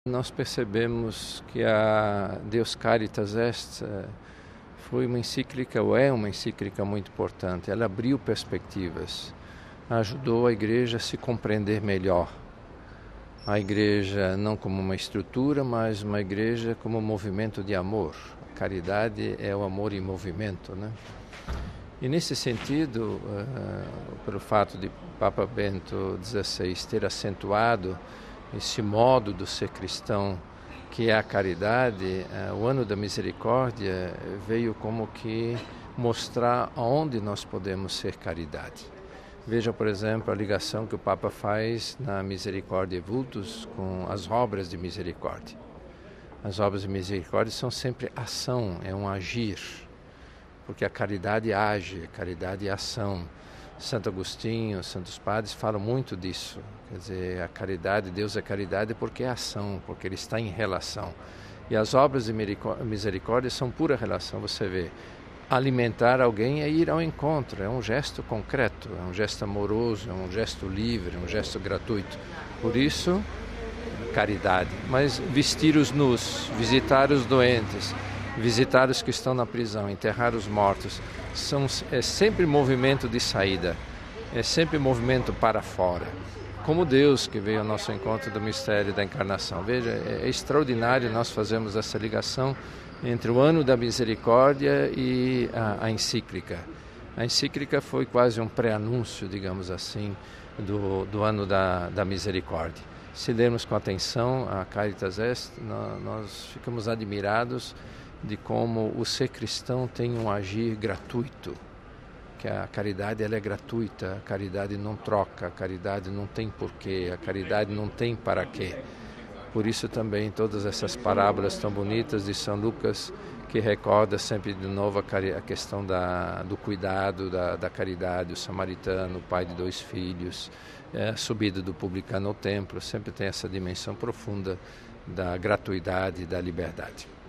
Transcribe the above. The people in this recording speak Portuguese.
Nós percebemos que a Deus Caritas Est foi uma encíclica, ou é uma encíclica muito importante. Ela abriu perspectivas, ajudou a igreja a se compreender melhor. A igreja não como uma estrutura, mas uma igreja como um movimento de amor. A caridade é o amor em movimento, né? E nesse sentido, pelo fato de Papa Bento XVI ter acentuado esse modo do ser cristão, que é a caridade, o Ano da Misericórdia veio como que mostrar aonde nós podemos ser caridade. Veja, por exemplo, a ligação que o Papa faz na Misericordiae Vultus com as obras de misericórdia. As obras de misericórdia são sempre ação, é um agir, porque a caridade age, a caridade é ação. Santo Agostinho, Santos Padres falam muito disso. Quer dizer, a caridade, Deus é caridade porque é ação, porque Ele está em relação. E as obras de misericórdia são pura relação. Você vê, alimentar alguém é ir ao encontro, é um gesto concreto, é um gesto amoroso, é um gesto livre, é um gesto gratuito. Por isso, caridade. Mas vestir os nus, visitar os doentes, visitar os que estão na prisão, enterrar os mortos, é sempre movimento de saída, é sempre movimento para fora. Como Deus que veio ao nosso encontro do mistério da encarnação. Veja, é extraordinário nós fazermos essa ligação entre o Ano da Misericórdia e a encíclica. A encíclica foi quase um pré-anúncio, digamos assim, do Ano da Misericórdia. Se lermos com atenção a Caritas Est, nós ficamos admirados de como o ser cristão tem um agir gratuito, que a caridade ela é gratuita, a caridade não troca, a caridade não tem porquê, a caridade não tem para quê. Por isso também todas essas parábolas tão bonitas de São Lucas, que recorda sempre de novo a questão do cuidado, da caridade, o samaritano, o pai de 2 filhos, a subida do publicano ao templo, sempre tem essa dimensão profunda da gratuidade e da liberdade.